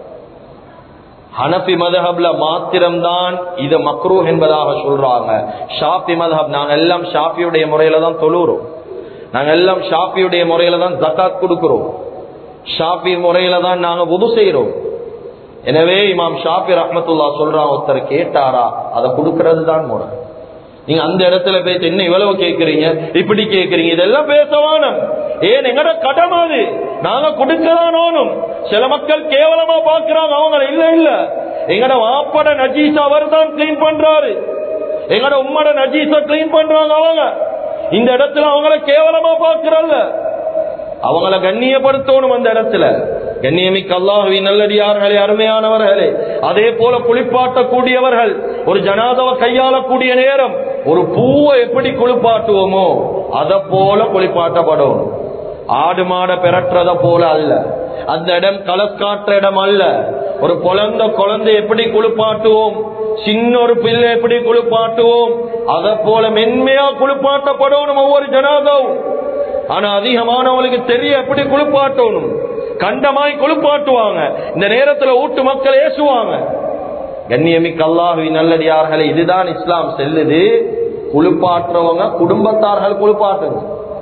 Speaker 1: ஹனஃபி மذஹப்ல மாத்திரம்தான் இத மக்ரூஹ் என்பதாக சொல்றாங்க. ஷாஃபி மذஹப் நாங்க எல்லாம் ஷாஃபியுடைய முறையில தான் தொழுறோம், நாங்க எல்லாம் ஷாஃபியுடைய முறையில தான் ஜகாத் கொடுக்கிறோம், ஷாஃபி முறையில தான் நாங்க வுது செய்யறோம். எனவே இமாம் ஷாஃபி ரஹ்மத்துல்லாஹ் சொல்றாங்க, ஒருத்தர் கேட்டாரா அதை கொடுக்கிறது தான் முறை. நீங்க அந்த இடத்துல போய் என்ன இவ்வளவு கேட்கறீங்க, இப்படி கேட்கறீங்க, இதெல்லாம் பேசவானும். ஏன் எங்கட கடமை அது, நாங்க கொடுக்கதானோனும். சில மக்கள் கேவலமா பாக்குறாங்க, அவங்க இல்ல இல்ல எங்கட வாப்பட நஜீஸ் அவர் தான் கிளீன் பண்றாரு, எங்கட உம்மட நஜீஸ கிளீன் பண்றாங்க அவங்க. இந்த இடத்துல அவங்கள கேவலமா பாக்குறல்ல, அவங்கள கண்ணியப்படுத்தணும். அந்த இடத்துல கண்ணியமிக்க அல்லாஹ்வின் நல்லடியார்களே, அருமையானவர்களே, அதே போல குளிப்பாட்டக்கூடியவர்கள் ஒரு ஜனாதாவை கையாளக்கூடிய நேரம் ஒரு பூவை எப்படி குளிப்பாட்டுவோமோ அதை போல குளிப்பாட்டப்படும். ஆடு மாட பெறற்றத போல அல்ல, அந்த இடம் களக்காற்ற இடம் அல்ல. ஒரு குழந்தை குழந்தை எப்படி குளிப்பாட்டுவோம், சின்ன ஒரு பிள்ளை எப்படி குளிப்பாட்டுவோம், அதை போல மென்மையா குளிப்பாட்டப்படணும் ஒவ்வொரு ஜனாதாவும். ஆனா அதிகமானவங்களுக்கு தெரிய எப்படி குளிப்பாட்டணும், கண்டமாய் குளிப்பாட்டுவாங்க. இந்த நேரத்துல ஊட்டு மக்கள் ஏசுவாங்க. கண்ணியமிக்க அல்லாஹ்வின் நல்லடியார்களே, இதுதான் இஸ்லாம் செல்லுது. குளிப்பாட்டுறவங்க குடும்பத்தார்கள் குளிப்பாட்டுங்க.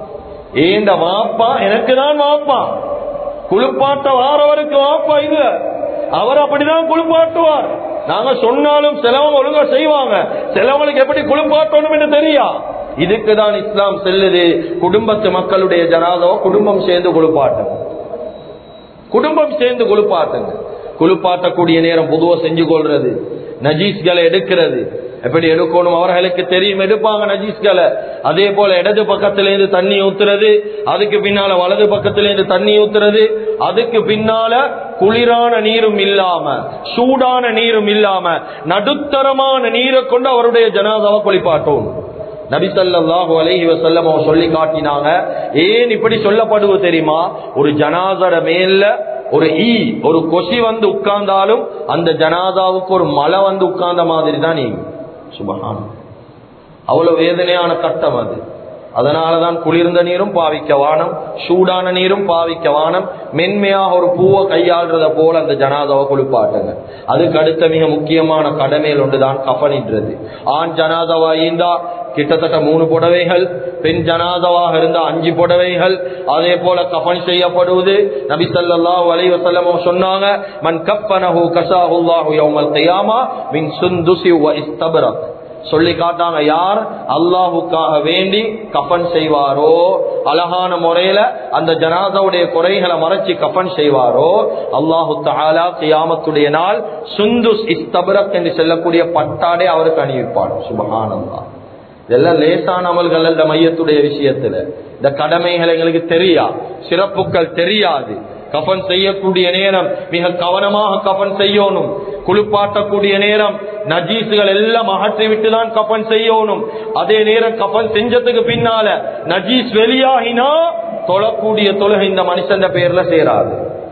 Speaker 1: ஏண்ட வாப்பா எனக்கு தான் வாப்பா, குளிப்பாட்ட வாரவருக்கு வாப்பா இல்ல, அவர் அப்படிதான் குளிப்பாட்டுவார். நாங்க சொன்னாலும் சிலவங்க ஒழுங்கா செய்வாங்க, சிலவங்களுக்கு எப்படி குளிப்பாட்டணும் என்று தெரியா. இதுக்குதான் இஸ்லாம் செல்லுது. குடும்பத்து மக்களுடைய ஜனாதாவை குடும்பம் சேர்ந்து குளிப்பாட்டுங்க, குடும்பம் சேர்ந்து குளிப்பாட்டுங்க. குளிப்பாட்டக்கூடிய நேரம் பொதுவா செஞ்சு கொள்றது, நஜீஸ்களை எடுக்கிறது எப்படி எடுக்கணும் அவர்களுக்கு தெரியும், எடுப்பாங்க நஜீஸ்களை. அதே போல இடது பக்கத்துல இருந்து தண்ணி ஊத்துறது, அதுக்கு பின்னால வலது பக்கத்துல இருந்து தண்ணி ஊத்துறது, அதுக்கு பின்னால குளிரான நீரும் இல்லாம சூடான நீரும் இல்லாம நடுத்தரமான நீரை கொண்டு அவருடைய ஜனாதாவை குளிப்பாட்டும். நபி ஸல்லல்லாஹு அலைஹி வஸல்லம் அவங்க சொல்லி காட்டினாங்க. ஏன் இப்படி சொல்லப்படுவது தெரியுமா, ஒரு ஜனாதார மேல ஒரு ஈ ஒரு கொசி வந்து உட்கார்ந்தாலும் அந்த ஜனாதாவுக்கு ஒரு மலை வந்து உட்கார்ந்த மாதிரி தான் நீ. சுபஹான், அவ்வளவு வேதனையான கட்டம் அது. அதனாலதான் குளிர்ந்த நீரும் பாவிக்க வானம், சூடான நீரும் பாவிக்க வானம். மென்மையாக ஒரு பூவை கையாளுறத போல அந்த ஜனாதாவை குளிப்பாட்டுங்க. அதுக்கு அடுத்த மிக முக்கியமான கடமையில் ஒன்றுதான் கஃனின்றது. ஆண் ஜனாதாவா இருந்தா கிட்டத்தட்ட மூணு புடவைகள், பெண் ஜனாதாவாக இருந்தா அஞ்சு புடவைகள். அதே போல கஃன் செய்யப்படுவது. நபி ஸல்லல்லாஹு அலைஹி வஸல்லம் சொன்னாங்க, மன் கஃபனஹு கஸாஹுல்லாஹு யௌமல் கியாமா மின் சுந்துசி வ இஸ்தபரக். சொல்லி காட்டாங்க, யார் அல்லாஹுக்காக வேண்டி கஃன் செய்வாரோ, அழகான முறையில அந்த ஜனாதாவுடைய குறைகளை மறைச்சு கஃன் செய்வாரோ, அல்லாஹு தஆலா கியாமத்துடைய நாள் சுந்துஸ் இஸ்தபரக் என்று சொல்லக்கூடிய பட்டாடை அவருக்கு அணிவிப்பார். சுப்ஹானல்லாஹ். இதெல்லாம் லேசான அமல்கள் அல்ல. மையத்துடைய விஷயத்துல இந்த கடமைகள் எங்களுக்கு தெரியா, சிறப்புகள் தெரியாது. கஃன் செய்யக்கூடிய நேரம் மிக கவனமாக கஃன் செய்யணும். குளிப்பாட்டக்கூடிய நேரம் நஜீசுகள் எல்லாம் அகற்றி விட்டுதான் கஃன் செய்யணும். அதே நேரம் கஃன் செஞ்சதுக்கு பின்னால நஜீஸ் வெளியாகினா தொழக்கூடிய தொழுகை இந்த மனுஷன் பேர்ல சேராது.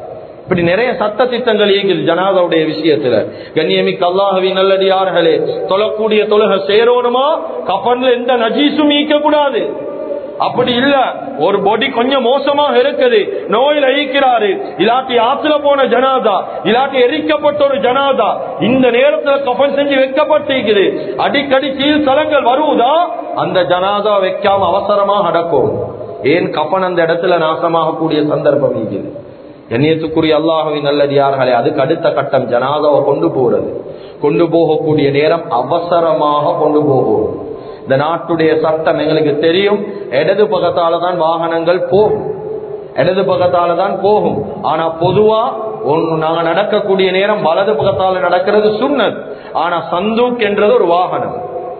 Speaker 1: இப்படி நிறைய சட்ட திட்டங்கள் இயங்குது ஜனாதாவுடைய விஷயத்துல. கண்ணியமிக்க அல்லாஹ்வின் நல்லடியார்களே, தொழக்கூடிய தொழுகை சேரணுமா, கஃன்ல எந்த நஜீஸும் ஈக்க கூடாது. அப்படி இல்ல, ஒரு பொடி கொஞ்சம் மோசமாக இருக்குது, நோயில் அழிக்கிறாரு, இல்லாட்டி ஆத்துல போன ஜனாதா, இல்லாட்டி எரிக்கப்பட்ட ஒரு ஜனாதா, இந்த நேரத்துல கஃன் செஞ்சு வைக்கப்பட்டிருக்குது, அடிக்கடி கீழ் தலங்கள் வருவதா, அந்த ஜனாதா வைக்காம அவசரமாக அடக்கும். ஏன் கஃன் அந்த இடத்துல நாசமாக கூடிய சந்தர்ப்பம் இருக்குது. கண்ணியத்துக்குரிய அல்லாஹ்வின் நல்லடியார்களே, அதுக்கு அடுத்த கட்டம் ஜனாதாவை கொண்டு போறது. கொண்டு போகக்கூடிய நேரம் அவசரமாக கொண்டு போகும். இந்த நாட்டுடைய சட்டம் எங்களுக்கு தெரியும், இடது பக்கத்தால தான் வாகனங்கள் போகும், இடது பக்கத்தால தான் போகும். ஆனா பொதுவா ஒன்னு நாங்க நடக்கக்கூடிய நேரம் வலது பக்கத்தால நடக்கிறது சுன்னத். ஆனா சந்தூக் என்றது ஒரு வாகனம்,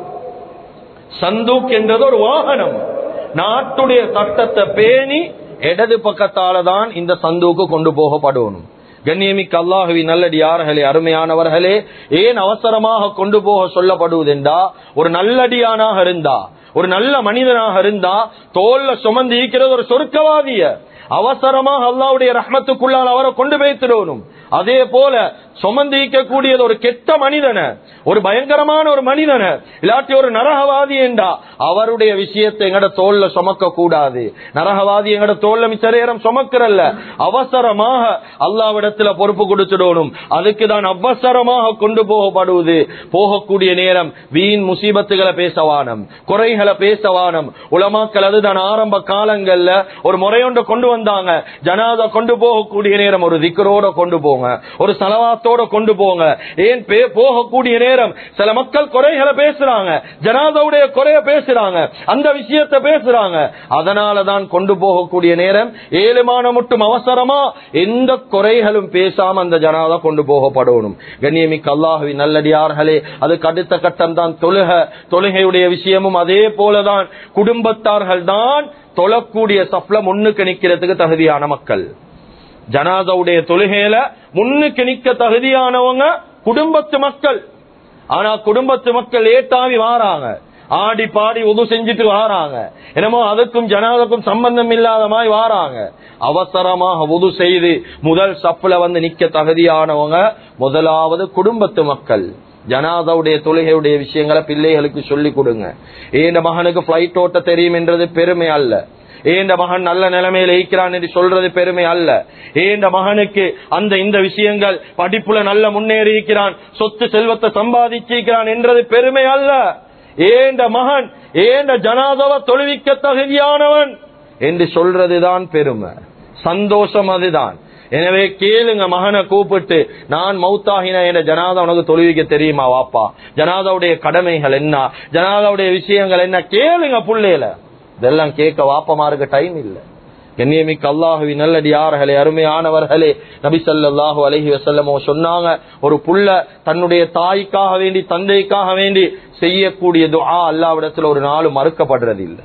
Speaker 1: சந்தூக் என்றது ஒரு வாகனம். நாட்டுடைய சட்டத்தை பேணி இடது பக்கத்தால தான் இந்த சந்தூக்கு கொண்டு போகப்படணும். கண்ணியமிக்க அல்லாஹ்வின் நல்லடியார்களே, அருமையானவர்களே, ஏன் அவசரமாக கொண்டு போக சொல்லப்படுவதென்றா, ஒரு நல்லடியானாக இருந்தா, ஒரு நல்ல மனிதனாக இருந்தா, தோல்ல சுமந்து ஈக்கிறது ஒரு சொர்க்கவாதிய, அவசரமாக அல்லாஹ்வுடைய ரஹ்மத்துக்குள்ளால் அவரை கொண்டு போய்த்திடணும். அதே போல சுமந்திக்கக்கூடியது ஒரு கெட்ட மனிதன, ஒரு பயங்கரமான ஒரு மனிதன, இல்லாட்டி ஒரு நரகவாதி என்றா அவருடைய விஷயத்தை எங்கட தோல்ல சுமக்க கூடாது. நரகவாதி எங்கட தோல்ல மிச்ச நேரம் சுமக்கிறல்ல, அவசரமாக அல்லாஹ்விடத்துல பொறுப்பு கொடுத்துடணும். அதுக்குதான் அவசரமாக கொண்டு போகப்படுவது. போகக்கூடிய நேரம் வீண் முசீபத்துகளை பேசவானம், குறைகளை பேசவானம். உலமாக்கள் அதுதான் ஆரம்ப காலங்கள்ல ஒரு முறையொன்று கொண்டு வந்தாங்க. ஜனாதா கொண்டு போகக்கூடிய நேரம் ஒரு திக்ரோட கொண்டு போங்க, ஒரு சலவாத்தோட கொண்டு போங்க. ஏன் போகக்கூடிய நேரம் சில மக்கள் குறைகளை பேசுறாங்க, ஜனாதாவுடைய குறைய பேசுறாங்க, அந்த விஷயத்தை பேசுறாங்க. அதனாலதான் கொண்டு போகக்கூடிய நேரம் ஏழுமான மட்டும் அவசரமா எந்த குறைகளும் பேசாம அந்த ஜனாதா கொண்டு போகப்படணும். கண்ணியமிக்க அல்லாஹ்வின் நல்லடியார்களே, அதுக்கு அடுத்த கட்டம் தான் தொழுக. தொழுகையுடைய விஷயமும் அதே போலதான். குடும்பத்தார்கள் தான் தொழக்கூடிய சப்ல முன்னுக்கு நிக்கிறதுக்கு தகுதியான மக்கள். ஜனாதாவுடைய தொழுகையில முன்னுக்கு நிக்க தகுதியானவங்க குடும்பத்து மக்கள். ஆனா குடும்பத்து மக்கள் ஏட்டாவி வாராங்க, ஆடி பாடி உது செஞ்சுட்டு வாராங்க, என்னமோ அதுக்கும் ஜனாதாக்கும் சம்பந்தம் இல்லாத மாதிரி வாராங்க. அவசரமாக உது செய்து முதல் சப்ல வந்து நிக்க தகுதியானவங்க முதலாவது குடும்பத்து மக்கள். ஜனாதாவுடைய தொழுகையுடைய விஷயங்களை பிள்ளைகளுக்கு சொல்லிக் கொடுங்க. ஏன் மகனுக்கு பிளைட் ஓட்ட தெரியும் என்றது பெருமை அல்ல, ஏண்ட மகன் நல்ல நிலைமையில இருக்கிறான் என்று சொல்றது பெருமை அல்ல. ஏண்ட மகனுக்கு அந்த இந்த விஷயங்கள் படிப்புல நல்ல முன்னேறி இருக்கிறான், சொத்து செல்வத்தை சம்பாதிச்சிருக்கிறான் என்றது பெருமை அல்ல. ஏண்ட மகன் ஏண்ட ஜனாதாவை தொழுவிக்க தகுதியானவன் என்று சொல்றதுதான் பெருமை, சந்தோஷம் அதுதான். எனவே கேளுங்க, மகனை கூப்பிட்டு, நான் மௌத்தாகின என்ற ஜனாதா உனக்கு தொழுவிக்க தெரியுமா வாப்பா, ஜனாதாவுடைய கடமைகள் என்ன, ஜனாதாவுடைய விஷயங்கள் என்ன, கேளுங்க புள்ளையில. இதெல்லாம் கேட்க வாப்பமாருக்கு டைம் இல்ல. கண்ணியமிக்க அல்லாஹ்வின் நல்லடியார்களே, அருமையானவர்களே, நபி ஸல்லல்லாஹு அலைஹி வஸல்லம் சொன்னாங்க, ஒரு புள்ள தன்னுடைய தாய்க்காக வேண்டி தந்தைக்காக வேண்டி செய்யக்கூடிய துஆ அல்லாஹ்விடத்தில் ஒரு நாளும் மறுக்கப்படுறது இல்லை,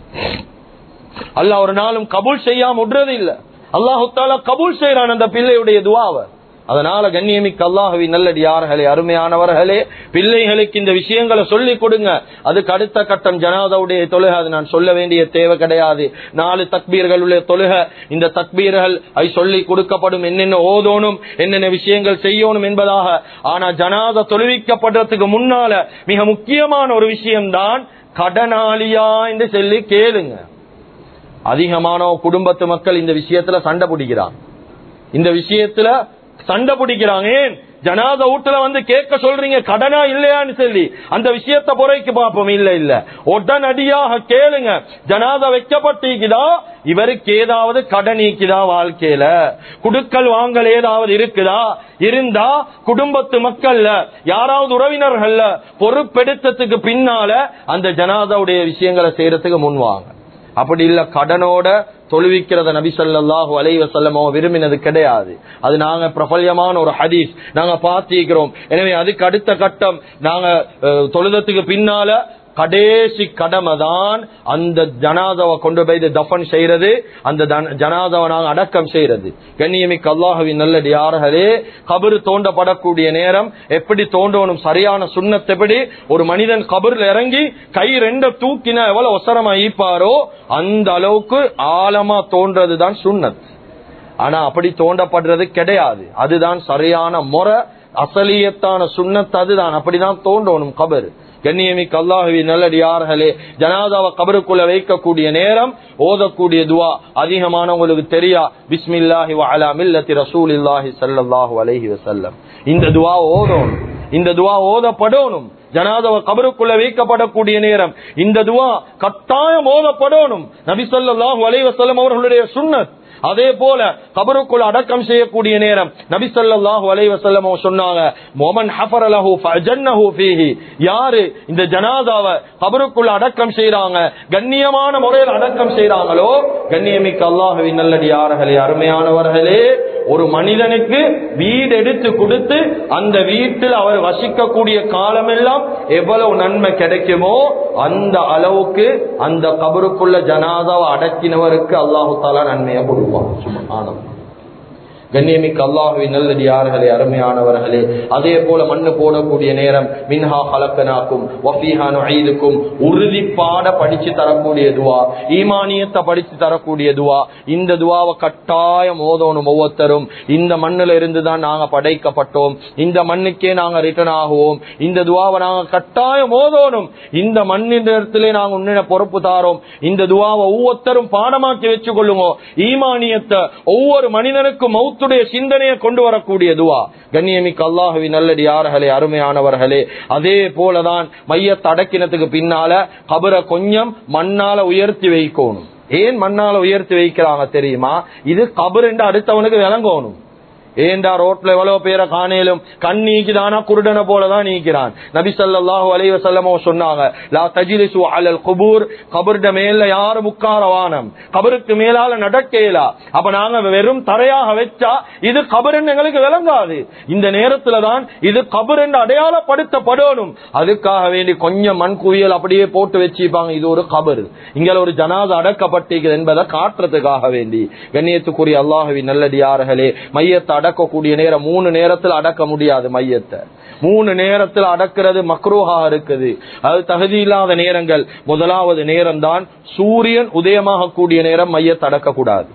Speaker 1: அல்லாஹ் ஒரு நாளும் கபூல் செய்யாம விடுறது இல்லை. அல்லாஹு தஆலா கபூல் செய்யறான் அந்த பிள்ளையுடைய துஆவை. அதனால கண்ணியமிக்க அல்லாஹ்வின் நல்லடியார்களே, அருமையானவர்களே, பிள்ளைகளுக்கு இந்த விஷயங்களை சொல்லிக் கொடுங்க. அதுக்கு அடுத்த கட்டம் ஜனாதாவுடைய தொழுகை. அது நான் சொல்ல வேண்டிய தேவை கிடையாது. நாலு தக்பீர்கள் உள்ள தொழுகை. இந்த தக்பீர்கள் அது சொல்லி கொடுக்கப்படும், என்னென்ன ஓதோனும், என்னென்ன விஷயங்கள் செய்யணும் என்பதாக. ஆனா ஜனாதா தொழுவிக்கப்படுறதுக்கு முன்னால மிக முக்கியமான ஒரு விஷயம்தான் கடனாளியா என்று சொல்லி கேளுங்க. அதிகமான குடும்பத்து மக்கள் இந்த விஷயத்துல சண்டை பிடிக்கிறாங்க, இந்த விஷயத்துல சண்டை பிடிக்கிறாங்க. ஏன் ஜனாதா வீட்டுல வந்து கேட்க சொல்றீங்க கடனா இல்லையான்னு சொல்லி அந்த விஷயத்தை பொறைக்கு பார்ப்போம். இல்ல இல்ல, உடனடியாக கேளுங்க. ஜனாதா வைக்கப்பட்டிருக்குதா, இவருக்கு ஏதாவது கடன் நீக்குதா, வாழ்க்கையில குடுக்கல் வாங்கல் ஏதாவது இருக்குதா, இருந்தா குடும்பத்து மக்கள்ல யாராவது உறவினர்கள்ல பொறுப்பெடுத்ததுக்கு பின்னால அந்த ஜனாதாவுடைய விஷயங்களை செய்யறதுக்கு முன்வாங்க. அப்படி இல்ல, கடனோட தொழுவிக்கிறத நபி ஸல்லல்லாஹு அலைஹி வஸல்லம் விரும்பினது கிடையாது. அது நாங்க பிரபல்யமான ஒரு ஹதீஸ் நாங்க பார்த்திருக்கிறோம். எனவே அதுக்கு அடுத்த கட்டம், நாங்க தொழுதத்துக்கு பின்னால கடைசி கடமை தான் அந்த ஜனாதாவை கொண்டு போய் தஃபன் செய்யறது, அந்த ஜனாதாவை நாங்க அடக்கம் செய்யறது. கண்ணியமிக்க அல்லாஹ்வின் நல்லடியார்களே, கபர் தோண்டப்படக்கூடிய நேரம் எப்படி தோண்டணும், சரியான சுன்னத் எப்படி, ஒரு மனிதன் கபர்ல இறங்கி கை ரெண்ட தூக்கினா எவ்வளவு ஒசரமா ஈப்பாரோ அந்த அளவுக்கு ஆழமா தோன்றதுதான் சுன்னத். ஆனா அப்படி தோண்டப்படுறது கிடையாது. அதுதான் சரியான முறை, அசலியத்தான சுன்னத் அதுதான். அப்படிதான் தோண்டணும் கபர். கண்ணியமிக்க அல்லாஹுவின் நல்லடியார்களே, ஜனாதாவை கபருக்குள்ள வைக்கக்கூடிய நேரம் ஓதக்கூடிய துவா அதிகமானவங்களுக்கு தெரியா, பிஸ்மில்லாஹி வ அலா மில்லத்தி ரசூலில்லாஹி ஸல்லல்லாஹு அலைஹி வஸல்லம். இந்த துவா ஓதணும், இந்த துவா ஓதப்படணும். ஜனாதாவை கபருக்குள்ள வைக்கப்படக்கூடிய நேரம் இந்த துவா கட்டாயம் ஓதப்படணும். நபி ஸல்லல்லாஹு அலைஹி வஸல்லம் அவர்களுடைய சுன்னத். அதே போல கபருக்குள் அடக்கம் செய்யக்கூடிய நேரம் நபி ஸல்லல்லாஹு அலைஹி வஸல்லம் சொன்னாங்க, மொமன் ஹஃபர லஹு ஃபஜன்னஹு ஃபீஹி. யாரு இந்த ஜனாதாவை கபருக்குள் அடக்கம் செய்றாங்க, கண்ணியமான முறையில் அடக்கம் செய்றாங்களோ, கண்ணியமிக்க அல்லாஹ்வின் நல்லடியார்களே, அருமையானவர்களே, ஒரு மனிதனுக்கு வீடு எடுத்து கொடுத்து அந்த வீட்டில் அவர் வசிக்கக்கூடிய காலமெல்லாம் எவ்வளவு நன்மை கிடைக்குமோ அந்த அளவுக்கு அந்த கபருக்குள்ள ஜனாதாவை அடக்கினவருக்கு அல்லாஹு தஆலா நன்மையை கொடுப்பான். சுப்ஹானல்லாஹ். கண்ணியமிக்க அல்லாஹுவின் நல்லடியார்களே, அருமையானவர்களே, அதே போல மண்ணு போடக்கூடிய நேரம் மின்ஹா ஹலக்கனாக்கும் வஃபீஹா நுஈதுக்கும் உறுதிப்பாட படிச்சு தரக்கூடிய துவா, ஈமானியத்தை படிச்சு தரக்கூடிய துவா. இந்த துவாவை கட்டாயம் ஓதணும் ஒவ்வொருத்தரும். இந்த மண்ணுல இருந்துதான் நாங்க படைக்கப்பட்டோம், இந்த மண்ணுக்கே நாங்க ரிட்டர்ன் ஆகுவோம். இந்த துவாவை நாங்க கட்டாயம் ஓதணும். இந்த மண்ணின் இடத்திலே நாங்க உன்ன பொறுப்பு தாரோம். இந்த துவாவை ஒவ்வொருத்தரும் பாடமாக்கி வச்சு கொள்ளுங்க. ஈமானியத்தை ஒவ்வொரு மனிதனுக்கும் மௌத்து சிந்தனையை கொண்டு வரக்கூடிய துவா. கண்ணியமிக்க அல்லாஹுவின் நல்லடியார்களே, அருமையானவர்களே, அதே போலதான் மையத்தை அடக்கினத்துக்கு பின்னால கபரை கொஞ்சம் மண்ணால உயர்த்தி வைக்கணும். ஏன் மண்ணால உயர்த்தி வைக்கிறாங்க தெரியுமா? இது கபர் என்று அடுத்தவனுக்கு விளங்கணும். ஏண்டா ரோட்ல எவ்வளவு பேரை காணேலும் கண் நீக்கிதானா குருடனை போலதான் நீக்கிறான். நபி ஸல்லல்லாஹு அலைஹி வஸல்லம் சொன்னாங்க, லா தஜ்லிசு அலல் குபூர், கபர்ட மேல யாரும் உட்காரவானம், கபருக்கு மேலால நடக்கேலா. அப்ப நாங்க வெறும் தரையாக வச்சா இது கபர் எங்களுக்கு விளங்காது. இந்த நேரத்துல தான் இது கபர் என்று அடையாளப்படுத்தப்படணும். அதுக்காக வேண்டி கொஞ்சம் மண் குவியல் அப்படியே போட்டு வச்சுப்பாங்க, இது ஒரு கபர், இங்க ஒரு ஜனாதா அடக்கப்பட்டிருக்கிறது என்பதை காட்டுறதுக்காக வேண்டி. கண்ணியத்துக்குரிய அல்லாஹுவின் நல்லடியார்களே, மையத்தை அடக்கக்கூடிய நேரம் மூணு நேரத்தில் அடக்க முடியாது. மையத்தை மூணு நேரத்தில் அடக்கிறது மக்ரூஹா இருக்குது. அது தகுதி இல்லாத நேரங்கள். முதலாவது நேரம் தான் சூரியன் உதயமாக கூடிய நேரம் மையத்தை அடக்க கூடாது.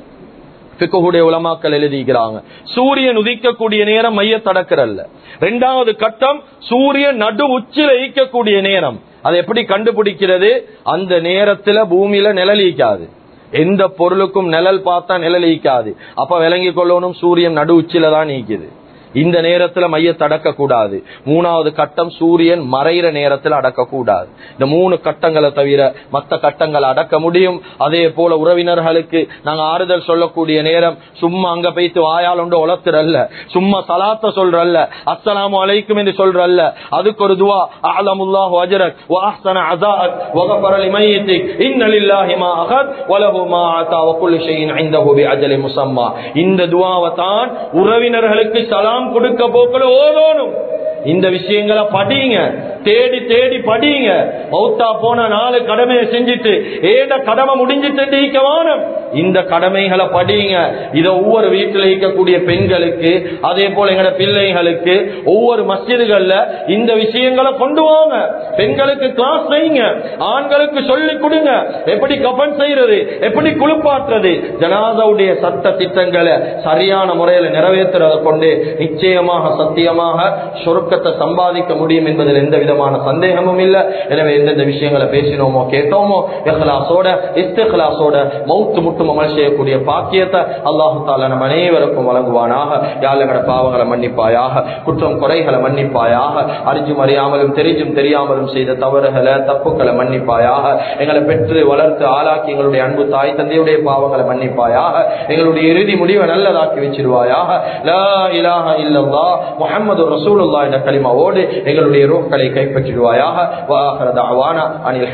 Speaker 1: ஃபிக்ஹுடைய உலமாக்கள் எழுதிக்கிறாங்க, சூரியன் உதிக்கக்கூடிய நேரம் மையத்தை அடக்கிறல்ல. இரண்டாவது கட்டம் சூரியன் நடு உச்சில ஈக்கக்கூடிய நேரம். அதை எப்படி கண்டுபிடிக்கிறது? அந்த நேரத்துல பூமியில நிழலிக்காது, எந்த பொருளுக்கும் நிழல் பார்த்தா நிழலிக்காது. அப்ப விளங்கி கொள்ளணும் சூரியன் நடு உச்சில தான் நீக்குது. இந்த நேரத்துல மையத்தை அடக்க கூடாது. மூணாவது கட்டம் சூரியன் மறைகிற நேரத்தில் அடக்க கூடாது. இந்த மூணு கட்டங்களை தவிர மற்ற கட்டங்களை அடக்க முடியும். அதே போல உறவினர்களுக்கு நாங்க ஆறுதல் சொல்லக்கூடிய நேரம் சும்மா அங்க போய்த்து வாயால் ஒன்று உளத்துறல்ல, சும்மா சலாத்த சொல்றல்ல, அஸ்ஸலாமு அலைக்கும் என்று சொல்றல்ல. அதுக்கு ஒரு துவா, அஅலமுல்லாஹு அஜ்ரக் வ அஹ்ஸன அஸாஅக் வ கஃபர லிமையிதிக் இன்ன லில்லாஹி மா அஹத் வ லஹு மா ஆதா வ குல்லு ஷைஇன் இன்தஹு பி அஜலி முஸம்மா. இந்த துவாவை தான் உறவினர்களுக்கு சலாம் கொடுக்க போக்கள ஓதோனும். இந்த விஷயங்களை படிங்க, தேடி தேடி படிங்க. மௌத்தா போன நாலு கடமையை செஞ்சுட்டு ஏட கடமை முடிஞ்சிட்டு வானம், இந்த கடமைகளை படிங்க. இதை ஒவ்வொரு வீட்டில் இருக்கக்கூடிய பெண்களுக்கு, அதே போல எங்கட பிள்ளைகளுக்கு ஒவ்வொரு மஸ்ஜிதுகள்ல இந்த விஷயங்களை கொண்டு வாங்க. பெண்களுக்கு கிளாஸ் வைங்க, ஆண்களுக்கு சொல்லி கொடுங்க, எப்படி கஃபன் செய்யறது, எப்படி குளிப்பாற்றுறது. ஜனாதாவுடைய சட்ட திட்டங்களை சரியான முறையில் நிறைவேற்றுறதை கொண்டு நிச்சயமாக சத்தியமாக சொர்க்கத்தை சம்பாதிக்க முடியும் என்பதில் எந்த விதமான சந்தேகமும் இல்லை. எனவே எந்தெந்த விஷயங்களை பேசினோமோ கேட்டோமோ இஹ்லாஸோட இஸ்திக்லாஸோட மௌத் முட்டும் அமல் செய்யக்கூடிய பாக்கியத்தை அல்லாஹு தஆலா நம் அனைவருக்கும் வழங்குவானாக. யா அல்லாஹ் எங்கட பாவங்களை மன்னிப்பாயாக, குற்றம் குறைகளை மன்னிப்பாயாக, அறிஞ்சும் அறியாமலும் தெரிஞ்சும் தெரியாமலும் செய்த தவறுகளை தப்புக்களை மன்னிப்பாயாக. எங்களை பெற்று வளர்த்து ஆளாக்கி எங்களுடைய அன்பு தாய் தந்தையுடைய பாவங்களை மன்னிப்பாயாக. எங்களுடைய இறுதி முடிவை நல்லதாக்கி வச்சிருவாயாக. லா இலாஹ இல்லல்லாஹ் முஹம்மது ரசூலுல்லாஹ் என்ற கலிமாவோடு எங்களுடைய ரூஹ்களை கைப்பற்றிடுவாயாக. வ ஆகிரு தஅவானா அனில்